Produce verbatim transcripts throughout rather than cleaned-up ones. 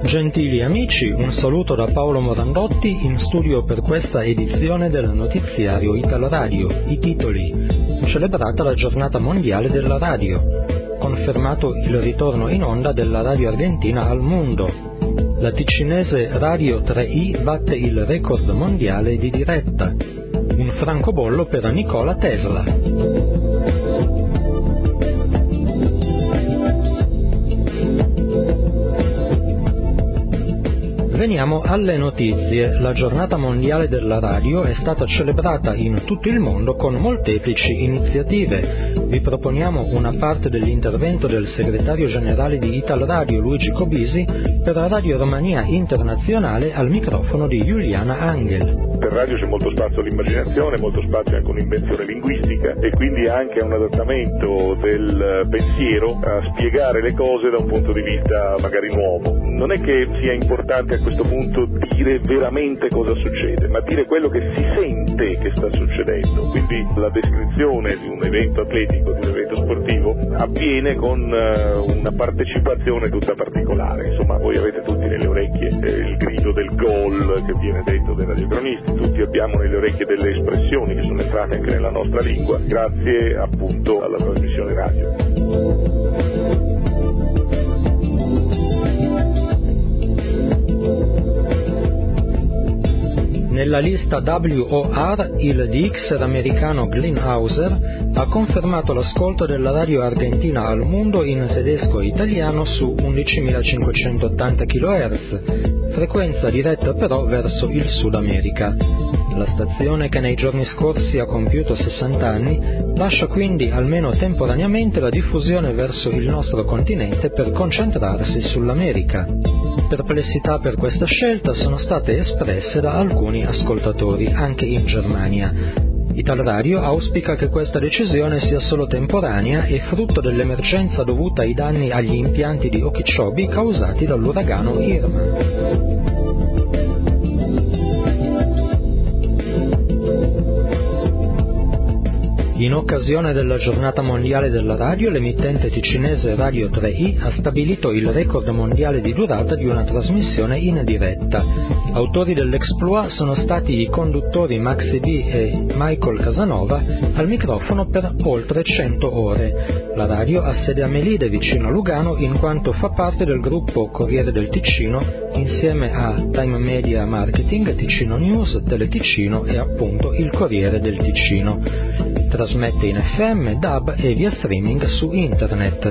Gentili amici, un saluto da Paolo Morandotti in studio per questa edizione del notiziario Italradio. I titoli: celebrata la giornata mondiale della radio, confermato il ritorno in onda della radio argentina al mondo, la ticinese Radio tre i batte il record mondiale di diretta, un francobollo per Nikola Tesla. Veniamo alle notizie. La giornata mondiale della radio è stata celebrata in tutto il mondo con molteplici iniziative. Vi proponiamo una parte dell'intervento del segretario generale di Italradio Luigi Cobisi per la Radio Romania Internazionale al microfono di Juliana Angel. Per radio c'è molto spazio all'immaginazione, molto spazio anche a un'invenzione linguistica e quindi anche a un adattamento del pensiero a spiegare le cose da un punto di vista magari nuovo. Non è che sia importante a questo punto dire veramente cosa succede, ma dire quello che si sente che sta succedendo. Quindi la descrizione di un evento atletico, di un evento sportivo, avviene con una partecipazione tutta particolare. Insomma, voi avete tutti nelle orecchie il grido del gol che viene detto dai radiocronisti, tutti abbiamo nelle orecchie delle espressioni che sono entrate anche nella nostra lingua grazie appunto alla trasmissione radio. Nella lista W O R il D X americano Glenn Hauser ha confermato l'ascolto della radio argentina al mondo in tedesco e italiano su undicimilacinquecentottanta chilohertz, frequenza diretta però verso il Sud America. La stazione, che nei giorni scorsi ha compiuto sessanta anni, lascia quindi almeno temporaneamente la diffusione verso il nostro continente per concentrarsi sull'America. Perplessità per questa scelta sono state espresse da alcuni ascoltatori, anche in Germania. Italradio auspica che questa decisione sia solo temporanea e frutto dell'emergenza dovuta ai danni agli impianti di Okeechobee causati dall'uragano Irma. In occasione della giornata mondiale della radio, l'emittente ticinese Radio tre i ha stabilito il record mondiale di durata di una trasmissione in diretta. Autori dell'exploit sono stati i conduttori Maxi B e Michael Casanova al microfono per oltre cento ore. La radio ha sede a Melide, vicino a Lugano, in quanto fa parte del gruppo Corriere del Ticino, insieme a Time Media Marketing, Ticino News, Teleticino e appunto il Corriere del Ticino. Trasmette in F M, D A B e via streaming su internet.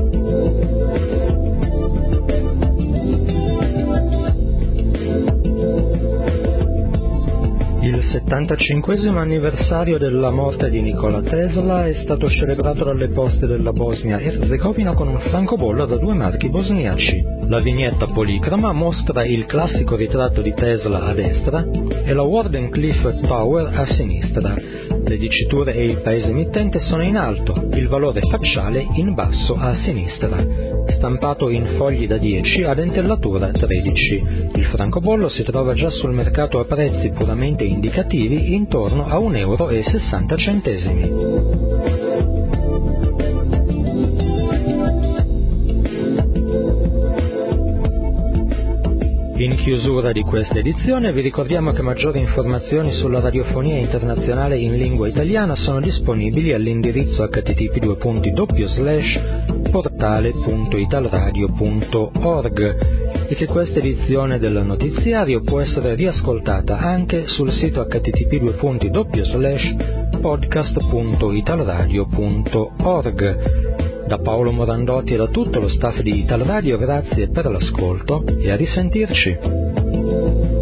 Il settantacinquesimo anniversario della morte di Nikola Tesla è stato celebrato dalle poste della Bosnia-Erzegovina con un francobollo da due marchi bosniaci. La vignetta policroma mostra il classico ritratto di Tesla a destra e la Wardenclyffe Tower a sinistra. Le diciture e il paese emittente sono in alto, il valore facciale in basso a sinistra. Stampato in fogli da dieci a dentellatura tredici. Il francobollo si trova già sul mercato a prezzi puramente indicativi intorno a un euro e sessanta centesimi. In chiusura di questa edizione vi ricordiamo che maggiori informazioni sulla radiofonia internazionale in lingua italiana sono disponibili all'indirizzo acca ti ti pi due punti doppio slash portale punto italradio punto org e che questa edizione del notiziario può essere riascoltata anche sul sito acca ti ti pi due punti doppio slash podcast punto italradio punto org. Da Paolo Morandotti e da tutto lo staff di Italradio, grazie per l'ascolto e a risentirci.